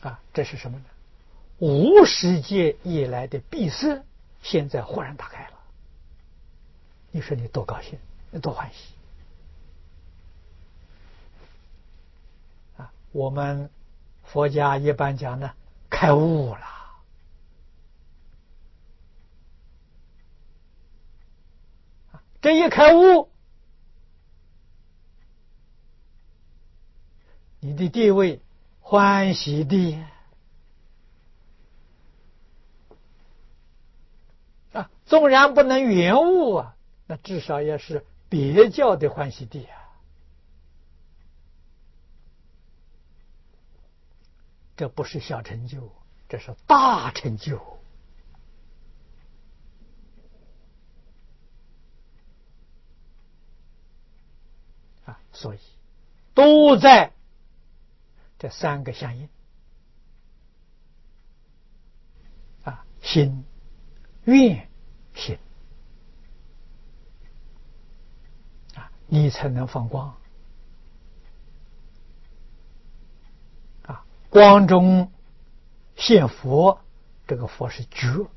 这是什么呢？无始界以来的闭塞，现在豁然打开了。你说你多高兴，你多欢喜我们佛家一般讲呢，开悟了这一开悟，你的地位欢喜地纵然不能圆悟那至少也是别教的欢喜地这不是小成就，这是大成就所以都在这三个相应心、愿、行你才能放光光中现佛，这个佛是觉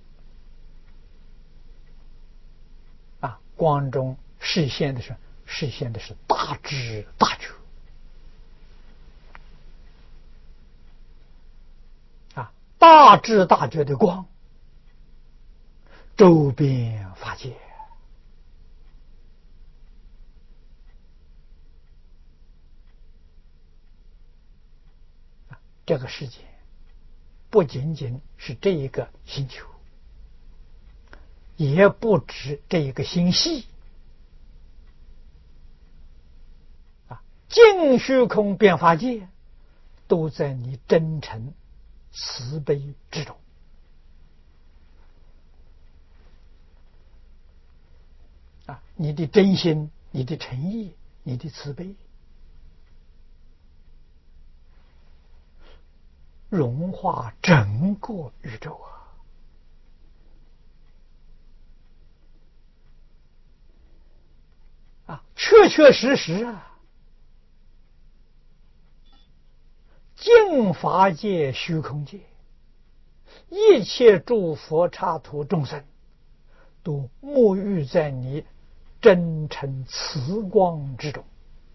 光中示现的是大智大觉大智大觉的光周遍法界这个世界不仅仅是这一个星球，也不止这一个星系尽虚空遍法界都在你真诚慈悲之中你的真心，你的诚意，你的慈悲融化整个宇宙确确实实净法界虚空界一切诸佛刹土众生都沐浴在你真诚慈光之中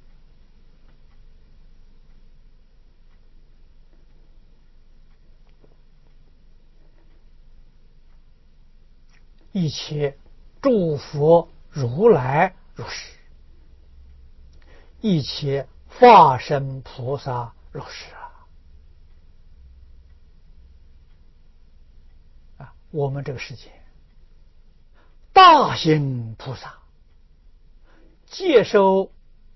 一切诸佛如来如是，一切化身菩萨如是我们这个世界大行菩萨接受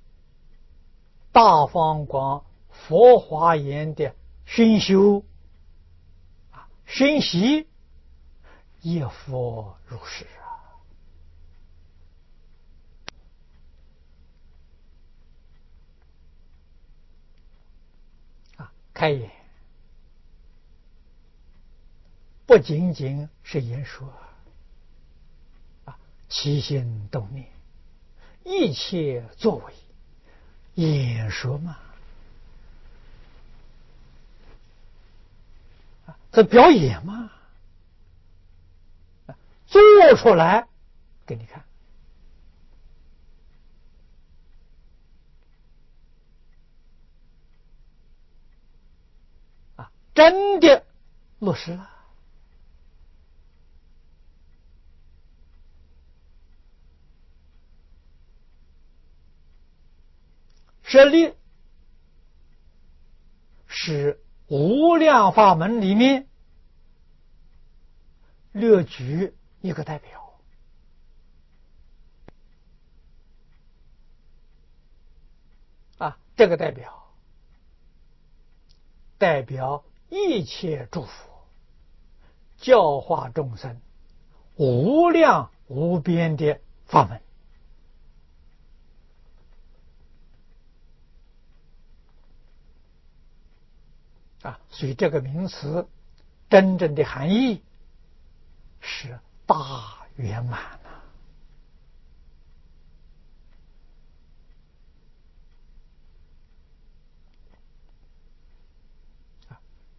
大方广佛华严的熏修熏习，亦复如是开眼不仅仅是言说起心动念一切作为演说嘛这表演嘛做出来给你看真的落实了舍利是无量法门里面略举一个代表这个代表一切诸佛教化众生无量无边的法门所以这个名词真正的含义是大圆满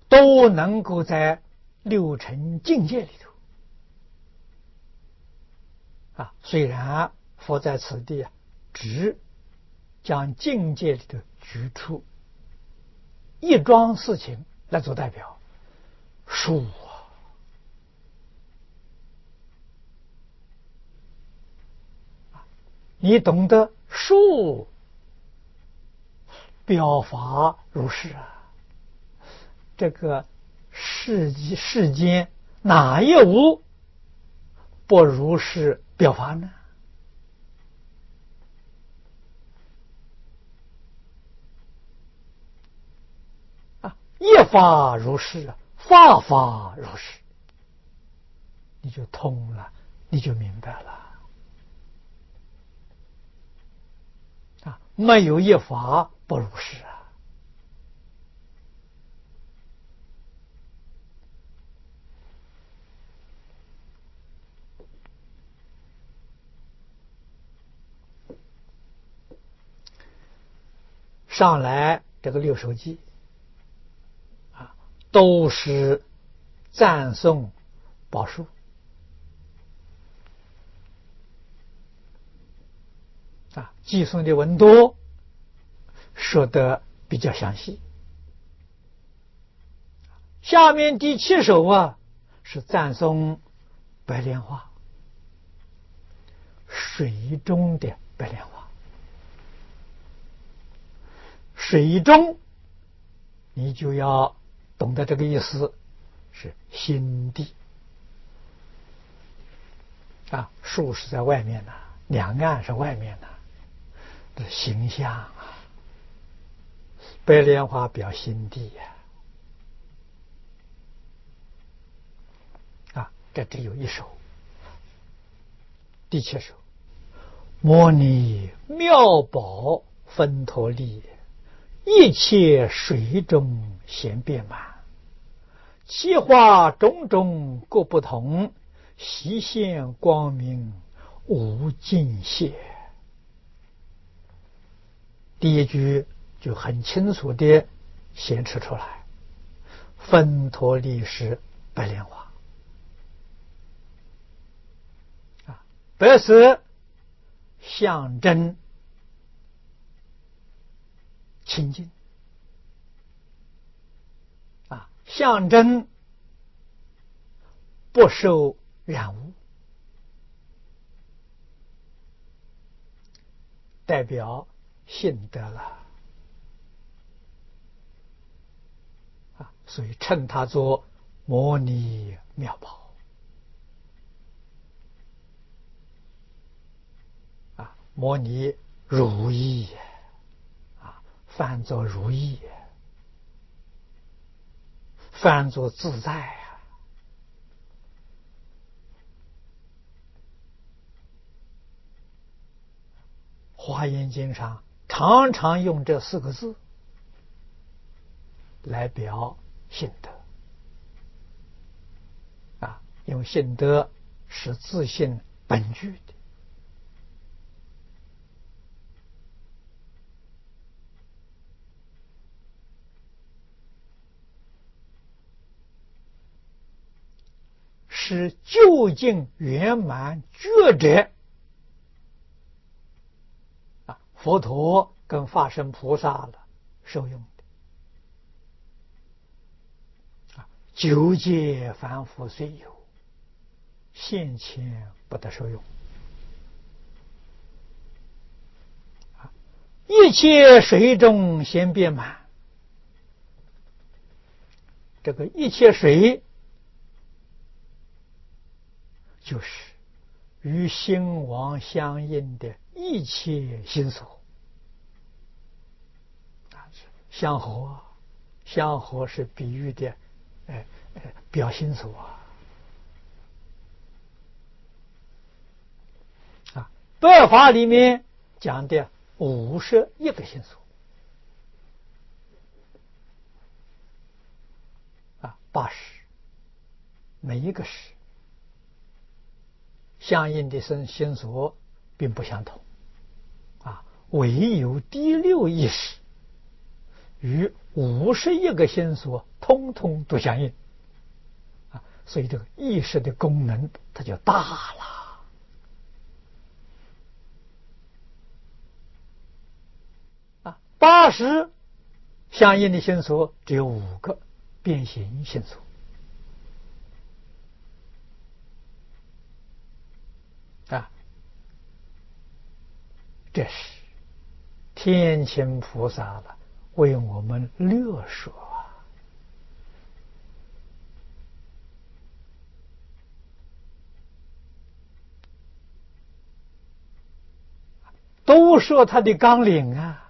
都能够在六尘境界里头虽然佛在此地只将境界里头举出一桩事情来做代表，树你懂得树表法如是这个世间哪一物不如是表法呢？业法如是，法法如是，你就通了，你就明白了没有业法不如是上来这个六首偈都是赞颂宝树偈颂的文多，说得比较详细。下面第7首是赞颂白莲花，水中的白莲花。水中你就要懂得这个意思，是心地树是在外面两岸是外面这形象白莲花表心地这只有一首。第7首，摩尼妙宝芬陀利，一切水中咸遍满，其花种种各不同，悉现光明无尽谢。第一句就很清楚地显示出来，芬陀利是白莲花白是象征清净象征不受染污，代表信德了所以称它做摩尼妙宝摩尼如意翻作如意，翻作自在华严经上常常用这4个字来表信德因为信德是自性本具的是究竟圆满觉者佛陀跟法身菩萨受用的九界凡夫虽有，现前不得受用一切水中咸遍满。这个一切水就是与心王相应的一切心所香火，香火是比喻的表心所白法里面讲的51个心所80，每一个是相应的心所并不相同唯有第6意识与51个心所通通都相应啊，所以这个意识的功能它就大了啊。80相应的心所只有5个变形心所啊，这是天亲菩萨了为我们略说都说他的纲领啊。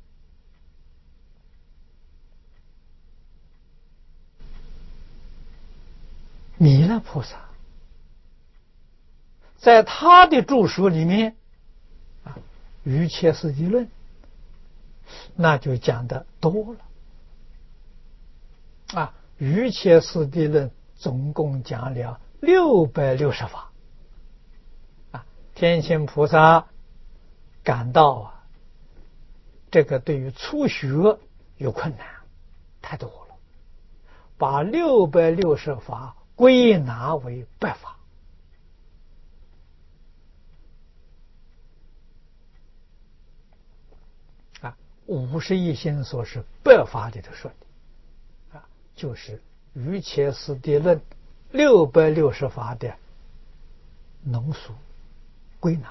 弥勒菩萨在他的著书里面啊，瑜伽师地论那就讲的多了啊。瑜伽师地论总共讲了660法啊。天亲菩萨感到啊，这个对于初学有困难太多了，把660法归纳为8法啊。51心所是8法里头说的啊，就是瑜伽师地论660法的浓缩归纳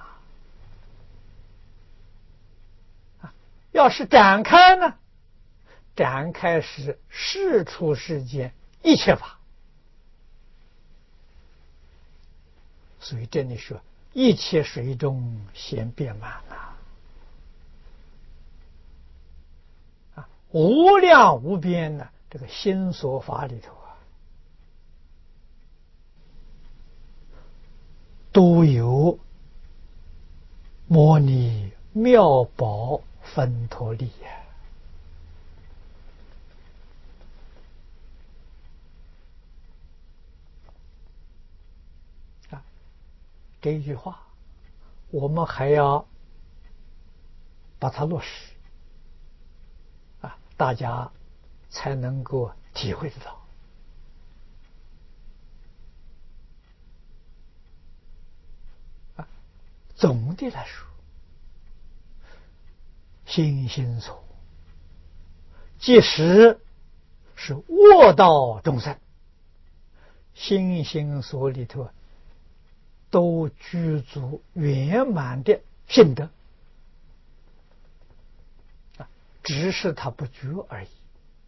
啊。要是展开呢，展开是世出世间一切法，所以这里说一切水中先遍满了啊，无量无边的这个心所法里头啊，都有摩尼妙宝分陀利啊。这一句话我们还要把它落实啊，大家才能够体会得到啊。总的来说，心心所即使是卧道众生，心心所里头都具足圆满的性德啊，只是他不觉而已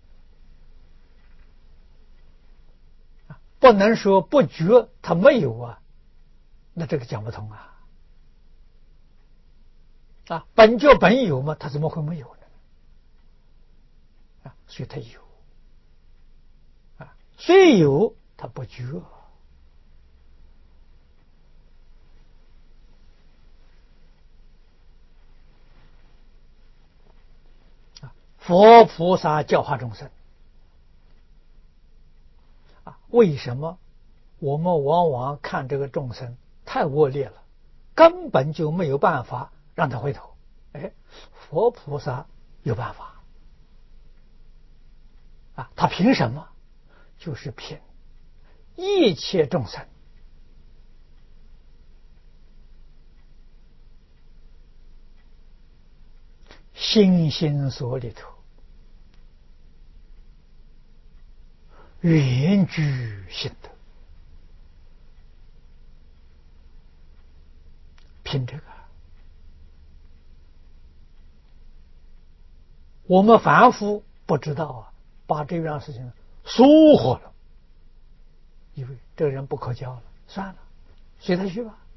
啊，不能说不觉他没有啊，那这个讲不通啊。啊，本觉本有嘛，他怎么会没有呢？啊，所以他有啊，虽有他不觉啊。佛菩萨教化众生啊，为什么我们往往看这个众生太恶劣了，根本就没有办法让他回头？哎，佛菩萨有办法啊，他凭什么？就是凭一切众生心心所里头圆具性德，凭这个我们凡夫不知道啊，把这样事情疏忽了，以为这个人不可教了，算了，随他去吧。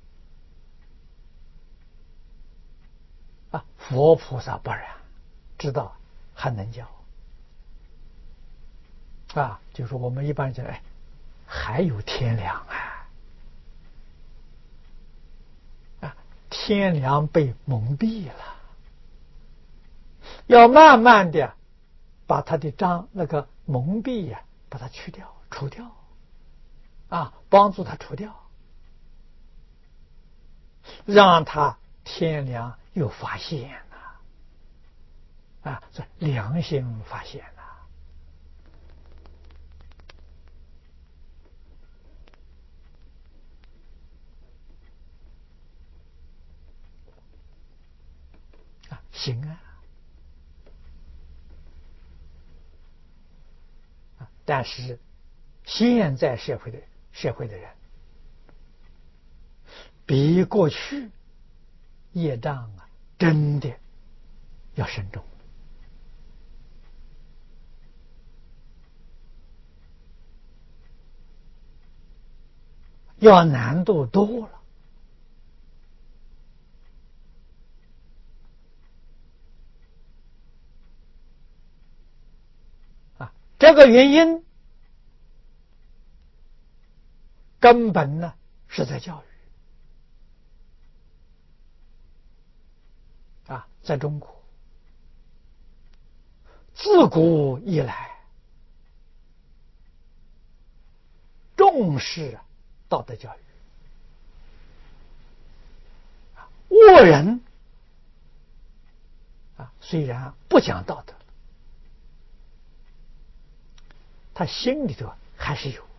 啊，佛菩萨不然，知道还能教啊。就是我们一般讲，哎，还有天良啊，天良被蒙蔽了，要慢慢的把他的那个蒙蔽呀，把它去掉、除掉啊，帮助他除掉，让他天良又发现了这良心发现行但是现在社会的人比过去业障真的要慎重，要难度多了。这个原因根本呢是在教育在中国自古以来重视道德教育，恶人虽然不讲道德，他心里头还是有。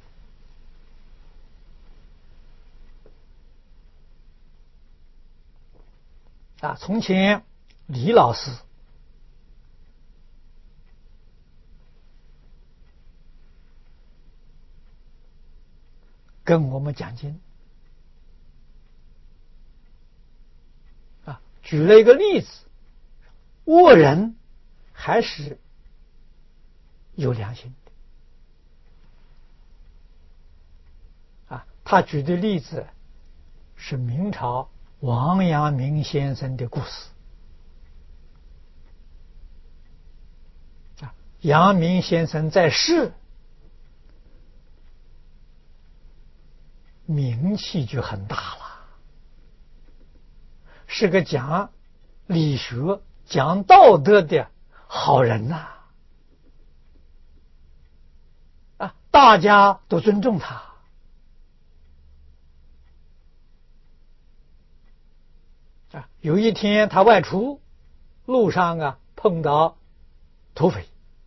从前李老师跟我们讲经举了一个例子，恶人还是有良心的他举的例子是明朝王阳明先生的故事阳明先生在世名气就很大了，是个讲理学讲道德的好人大家都尊重他有一天他外出路上碰到土匪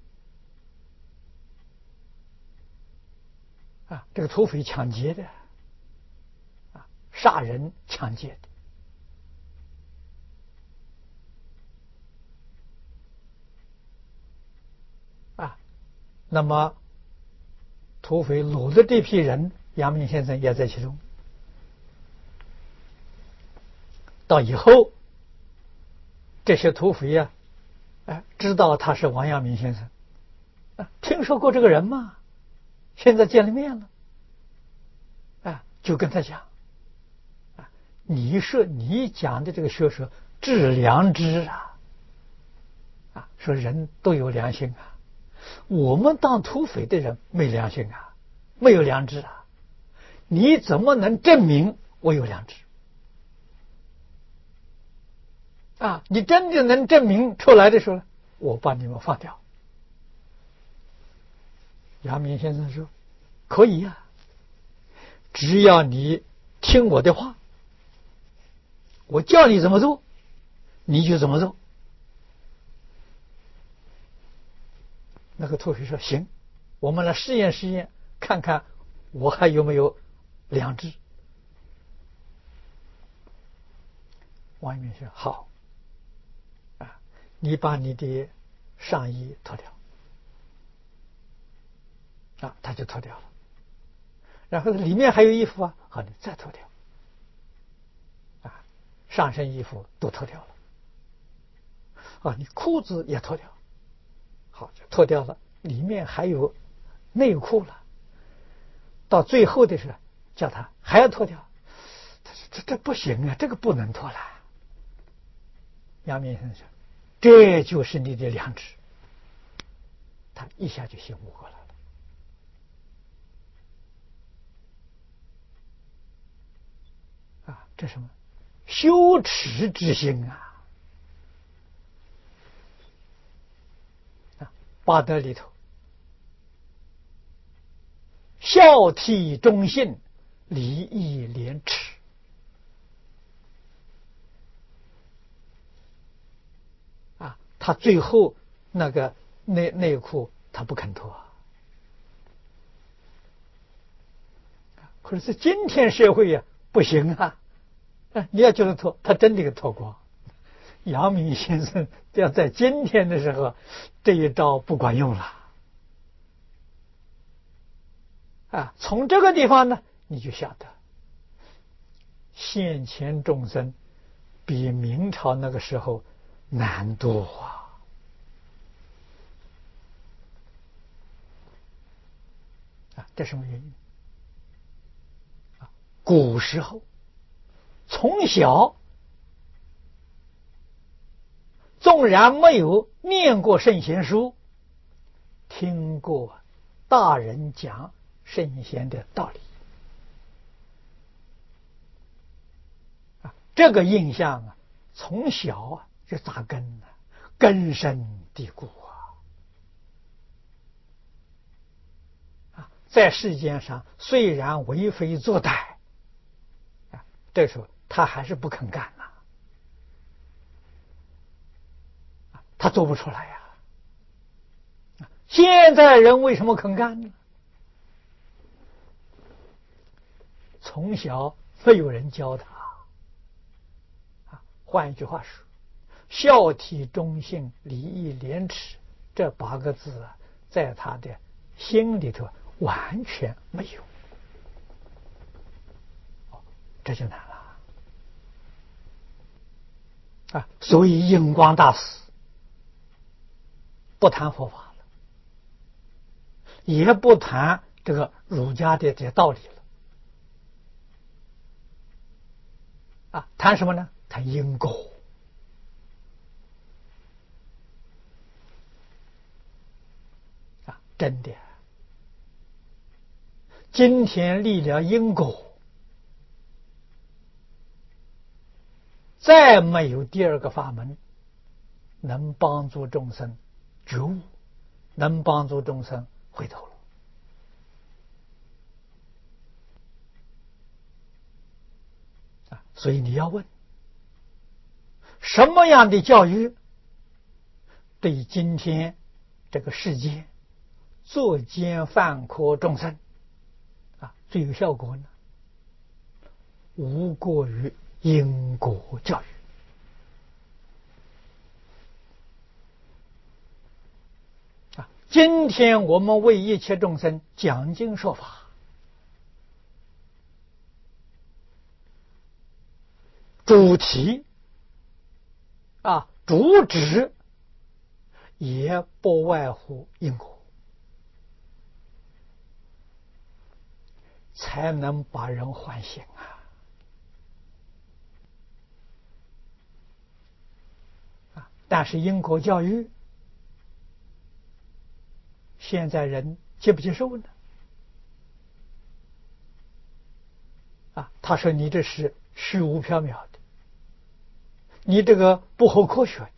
这个土匪抢劫的杀人抢劫的那么土匪掳的这批人阳明先生也在其中。到以后这些土匪知道他是王阳明先生听说过这个人吗？现在见了面了就跟他讲你说你讲的这个学说致良知说人都有良心我们当土匪的人没良心没有良知你怎么能证明我有良知你真的能证明出来的时候我把你们放掉。阳明先生说可以只要你听我的话，我叫你怎么做你就怎么做。那个土匪说行，我们来试验试验，看看我还有没有良知。王阳明说好你把你的上衣脱掉他就脱掉了。然后里面还有衣服好，你再脱掉上身衣服都脱掉了你裤子也脱掉，好，就脱掉了，里面还有内裤了。到最后的时候叫他还要脱掉，这不行这个不能脱了。阳明先生说这就是你的良知，他一下就醒悟过来了这什么羞耻之心八德里头孝悌忠信礼义廉耻他最后那个内裤他不肯脱。可是今天社会呀，不行啊！你要叫他脱，他真的给脱光。阳明先生要在今天的时候，这一招不管用了。从这个地方呢，你就晓得，现前众生比明朝那个时候难多这什么原因？古时候从小纵然没有念过圣贤书，听过大人讲圣贤的道理，这个印象从小就扎根了，根深蒂固在世间上虽然为非作歹，这时候他还是不肯干他做不出来现在人为什么肯干呢？从小没有人教他换一句话说，孝悌忠信礼义廉耻这8个字在他的心里头完全没有，这就难了所以印光大师不谈佛法了，也不谈这个儒家的这些道理了谈什么呢？谈因果真的今天立了因果，再没有第二个法门能帮助众生觉悟，能帮助众生回头了所以你要问，什么样的教育对今天这个世界作奸犯科众生最有效果呢？无过于因果教育今天我们为一切众生讲经说法，主题主旨也不外乎因果，才能把人唤醒但是因果教育现在人接不接受呢？他说你这是虚无缥缈的，你这个不合科学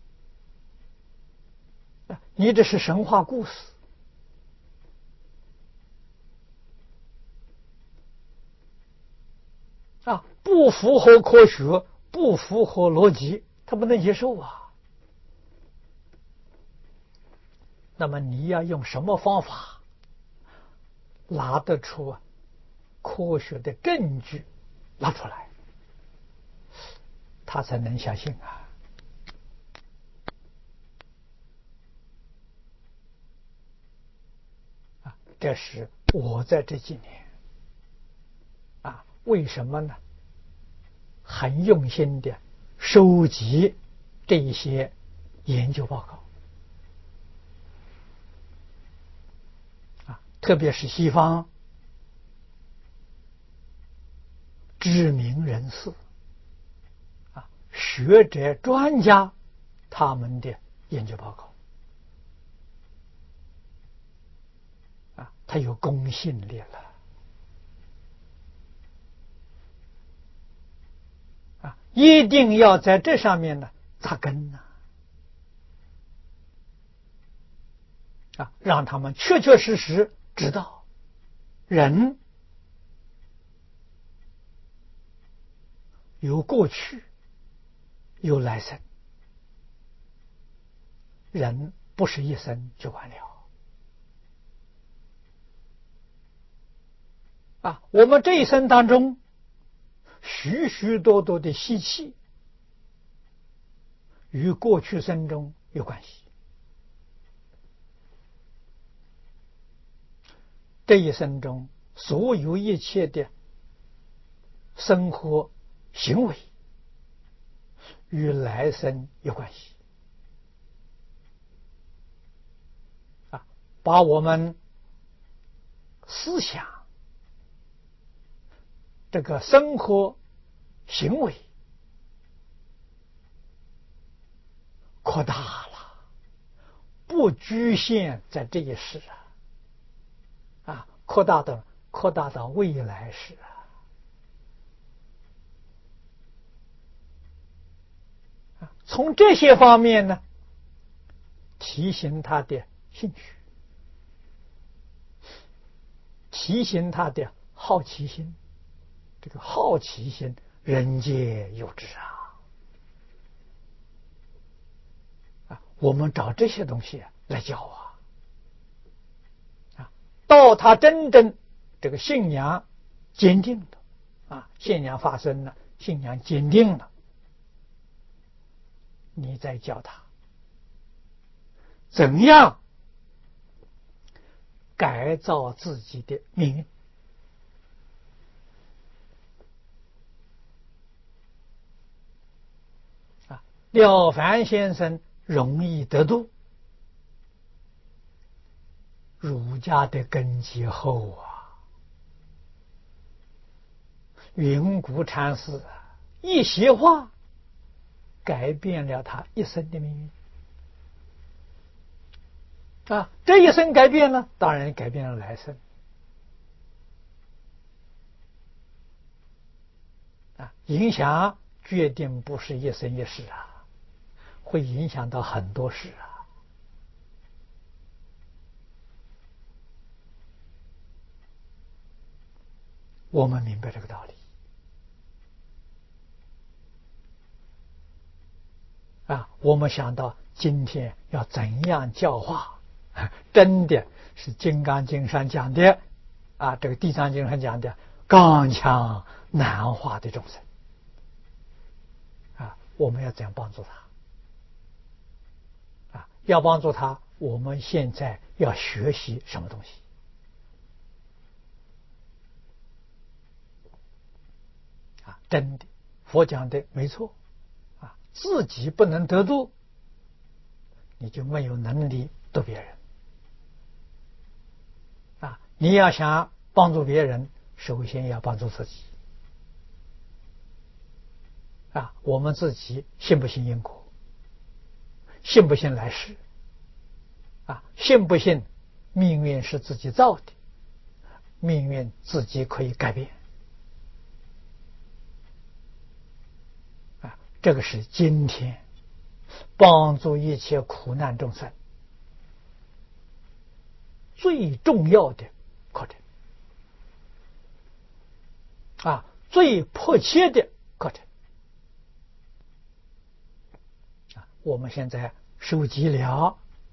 的，你这是神话故事不符合科学，不符合逻辑，他不能接受那么你要用什么方法拿得出科学的证据拿出来，他才能相信这是我在这几年为什么呢？很用心的收集这一些研究报告特别是西方知名人士学者专家他们的研究报告它有公信力了一定要在这上面呢扎根让他们确确实实知道人有过去有来生人不是一生就完了啊！我们这一生当中，许许多多的习气与过去生中有关系。这一生中所有一切的生活行为与来生有关系啊，把我们思想这个生活行为扩大了，不局限在这一世啊，扩大到未来世啊。从这些方面呢，提醒他的兴趣，提醒他的好奇心。这个好奇心，人皆有之啊！我们找这些东西来教啊，到他真正这个信仰坚定的啊，信仰发生了，信仰坚定了，你再教他怎样改造自己的命运。廖凡先生容易得度，儒家的根基厚啊。云谷禅师一席话改变了他一生的命运啊！这一生改变了，当然改变了来生啊！影响决定不是一生一世啊，会影响到很多事啊。我们明白这个道理啊！我们想到今天要怎样教化，真的是《金刚经》上讲的啊，这个《地藏经》上讲的刚强难化的众生啊，我们要怎样帮助他啊？要帮助他，我们现在要学习什么东西啊？真的，佛讲的没错啊，自己不能得度，你就没有能力度别人啊！你要想帮助别人，首先要帮助自己啊！我们自己信不信因果？信不信来世？啊，信不信命运是自己造的？命运自己可以改变啊！这个是今天帮助一切苦难众生最重要的课程啊，最迫切的课程啊！我们现在收集了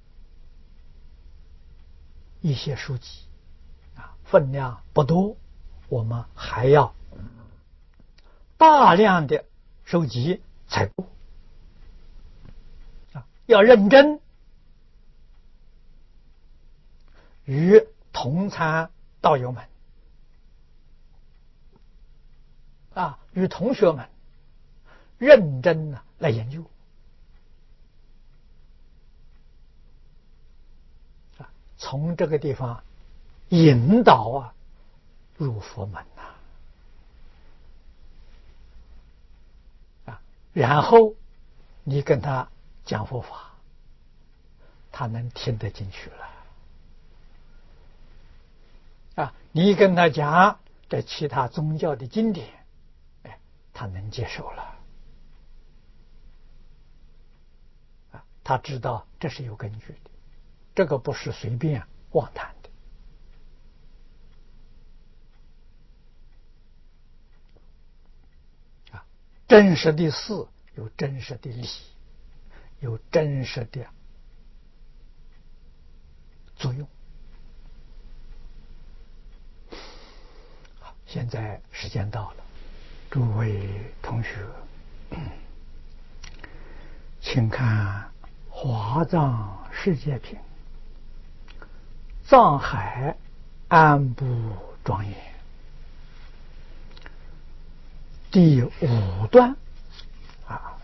一些书籍啊，分量不多，我们还要大量的收集采购啊，要认真与同参道友们啊，与同学们认真的来研究啊，从这个地方引导入佛门啊，然后你跟他讲佛法，他能听得进去了啊，你跟他讲这其他宗教的经典，哎，他能接受了啊，他知道这是有根据的，这个不是随便妄谈的啊，真实的事有真实的理，有真实的作用。好，现在时间到了，诸位同学，请看《华藏世界品》，藏海安部庄严第5段啊，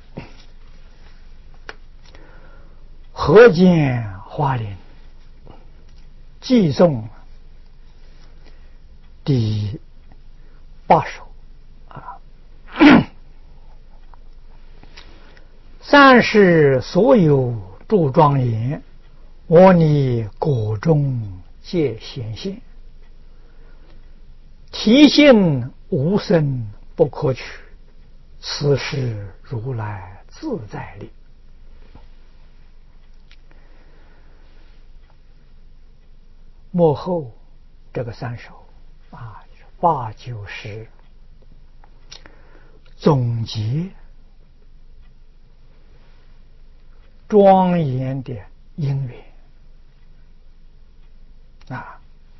河间花林寄颂第8首啊。三世所有诸庄严，我拟果中皆显现，体性无生不可取，此是如来自在力。幕后这个3首啊，8、9、10总结庄严的因缘啊。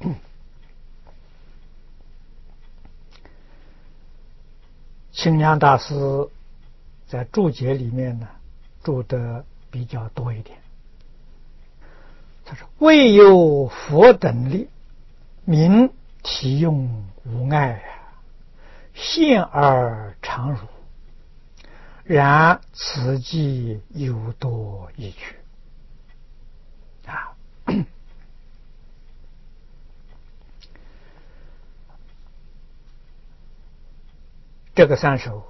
清凉大师在注解里面呢，注得比较多一点。他说：“未有佛等力，名体用无碍，现而常如。然此即有多一趣。”啊，这个3首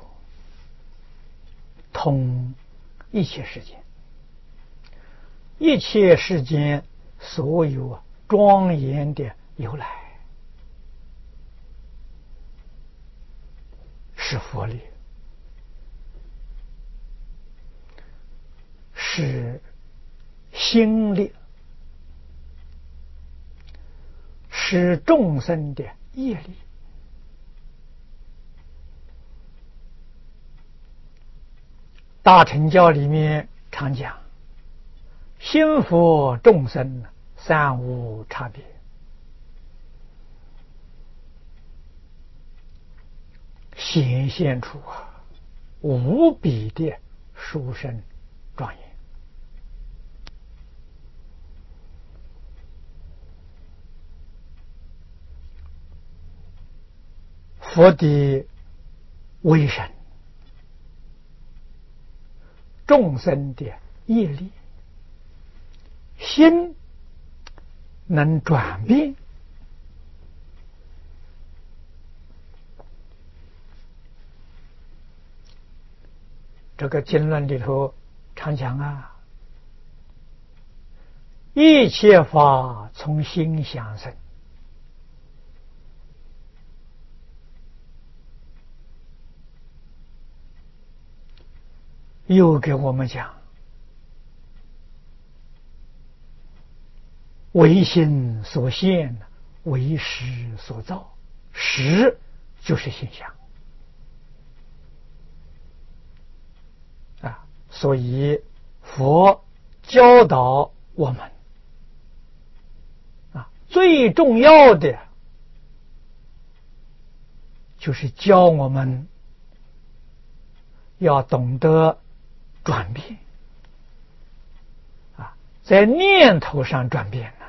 通一切世间，一切世间所有庄严的由来，是佛力，是心力，是众生的业力。大乘教里面常讲，心佛众生三无差别，显现出无比的殊胜庄严。佛的威神，众生的业力，心能转变，这个经论里头常讲啊，一切法从心想生。又给我们讲，唯心所现，唯识所造，识就是心想啊。所以佛教导我们啊，最重要的就是教我们要懂得转变啊，在念头上转变呐。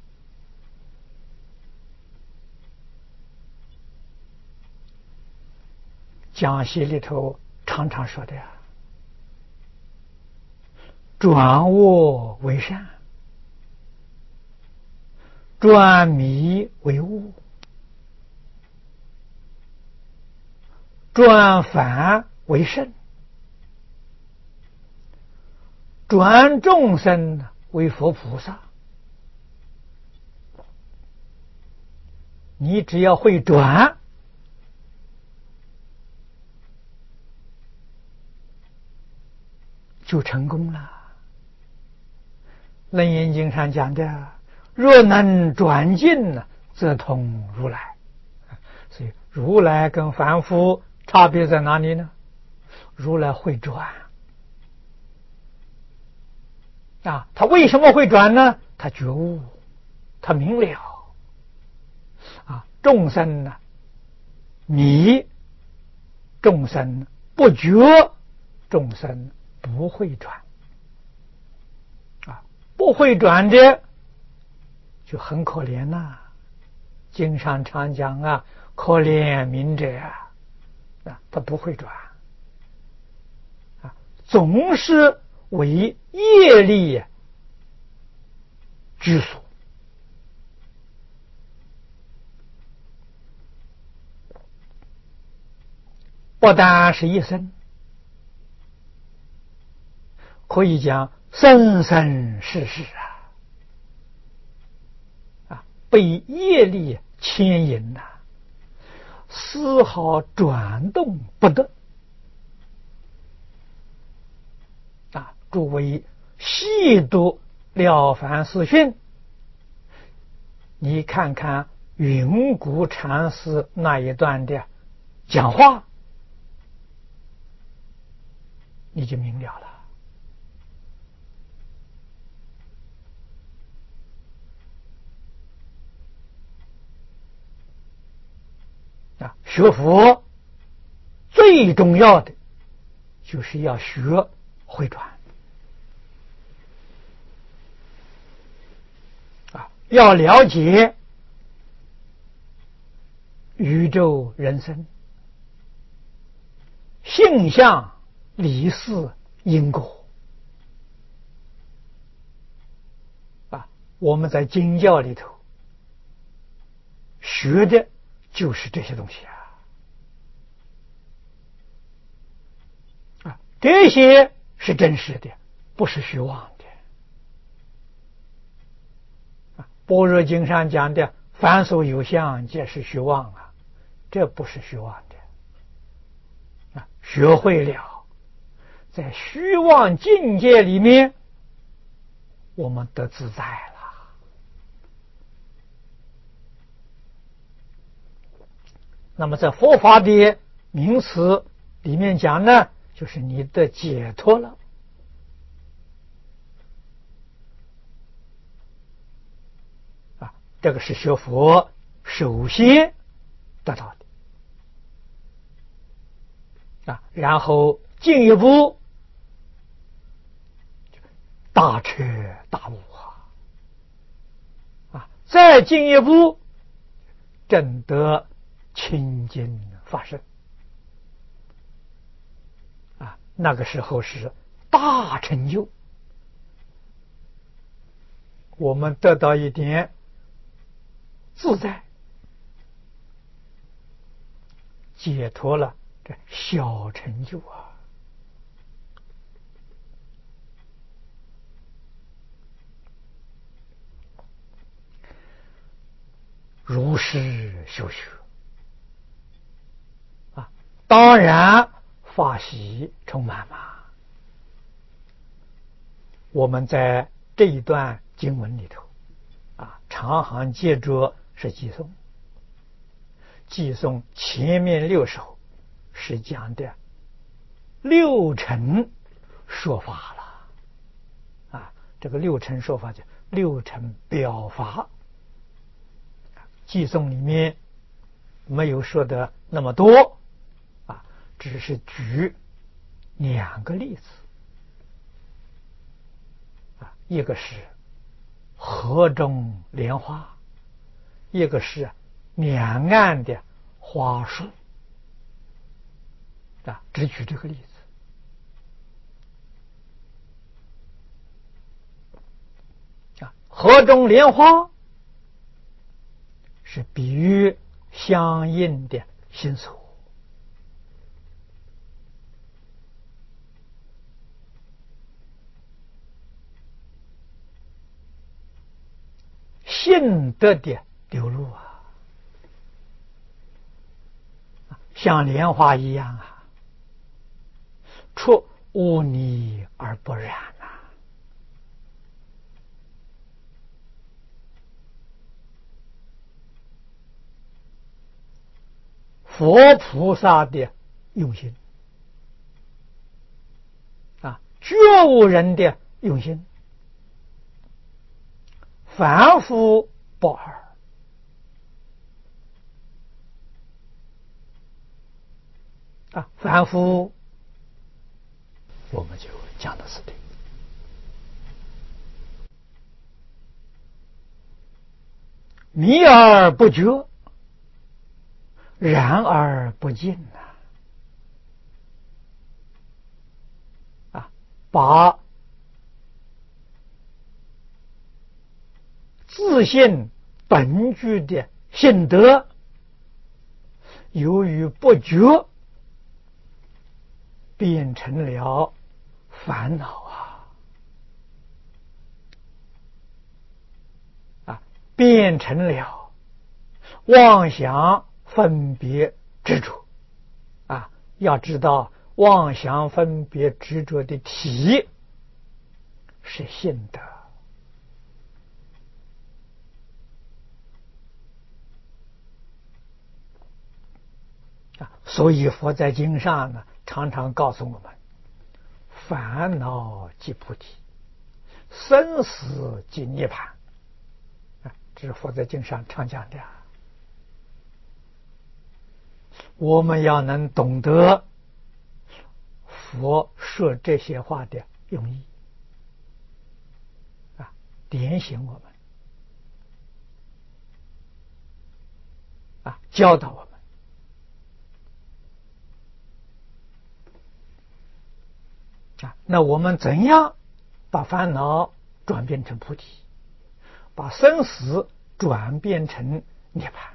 讲习里头常常说的呀，转恶为善，转迷为悟，转凡为圣，转众生为佛菩萨。你只要会转，就成功了。楞严经上讲的，若能转尽，则通如来。所以如来跟凡夫差别在哪里呢？如来会转， 他为什么会转呢？他觉悟，他明了。众生呢，迷，众生不觉，众生不会转。不会转的就很可怜呐。经上常讲可怜悯者他不会转总是为业力拘束。不单是一生，可以讲生生世世被业力牵引丝毫转动不得。诸位细读《了凡四训》，你看看云谷禅师那一段的讲话，你就明了了。学佛最重要的就是要学会转要了解宇宙人生性相理事因果我们在经教里头学的就是这些东西这些是真实的，不是虚妄的。般若经上讲的凡所有相皆是虚妄这不是虚妄的学会了在虚妄境界里面我们得自在了。那么在佛法的名词里面讲呢，就是你的解脱了这个是学佛首先得到的然后进一步大彻大悟再进一步证得清净法身那个时候是大成就，我们得到一点自在，解脱了这小成就如是修学当然法喜充满我们在这一段经文里头常行接着是偈颂，偈颂前面6首是讲的六尘说法了这个六尘说法叫六尘表法，偈颂里面没有说的那么多只是举2个例子一个是河中莲花，一个是两岸的花树只举这个例子河中莲花是比喻相应的心所性德的流露像莲花一样出污泥而不染佛菩萨的用心觉悟人的用心凡夫不二。凡夫我们就讲的是对。迷而不觉，然而不尽把自信本具的性德，由于不觉，变成了烦恼变成了妄想分别执着要知道妄想分别执着的体是性德所以佛在经上呢常常告诉我们，烦恼即菩提，生死即涅槃。这是佛在经上常讲的。我们要能懂得佛说这些话的用意点醒我们教导我们那我们怎样把烦恼转变成菩提，把生死转变成涅槃？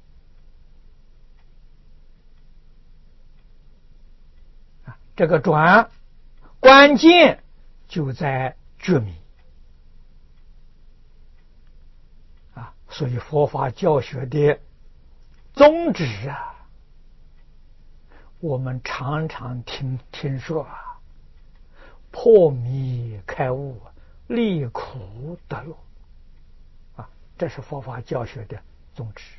这个转关键就在觉迷所以佛法教学的宗旨我们常常听说破迷开悟，离苦得乐这是佛法教学的宗旨。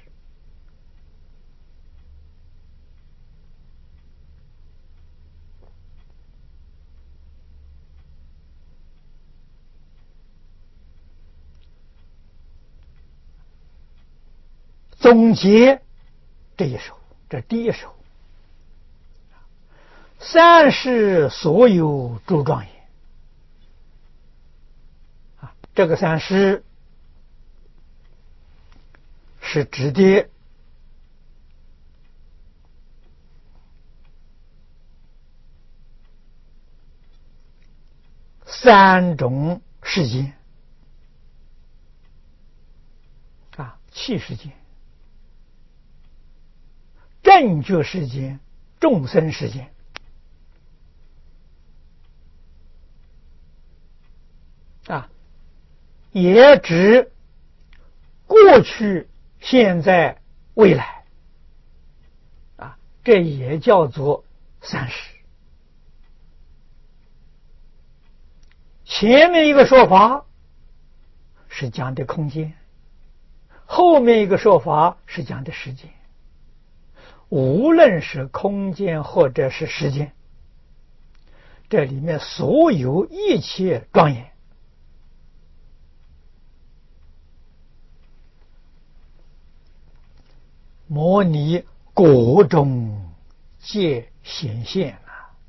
总结这一首，这第一首，三世所有诸庄严这个三世是指的三种世界气世界、正觉世界、众生世界也指过去、现在、未来这也叫做三世。前面一个说法是讲的空间，后面一个说法是讲的时间。无论是空间或者是时间，这里面所有一切庄严模拟果中皆显现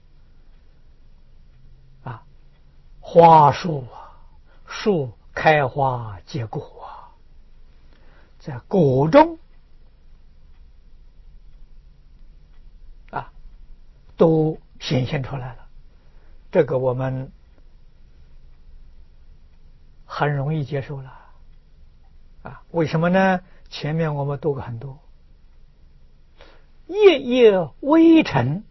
花树树开花结果在果中都显现出来了。这个我们很容易接受了为什么呢？前面我们读过很多，夜夜微尘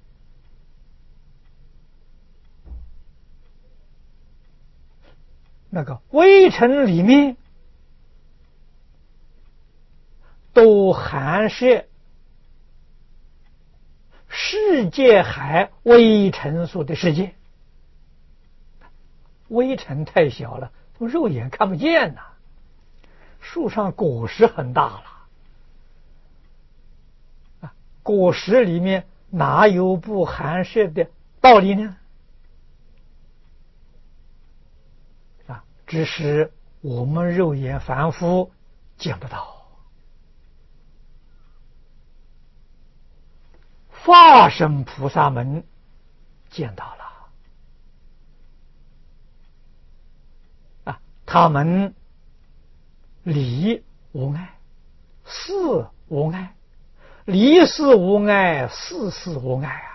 那个微尘里面都含摄世界海微尘数的世界。微尘太小了，肉眼看不见树上果实很大了果实里面哪有不含摄的道理呢？只是我们肉眼凡夫见不到。化身菩萨们见到了啊，他们离无碍，事无碍，离事无碍，事事无碍啊。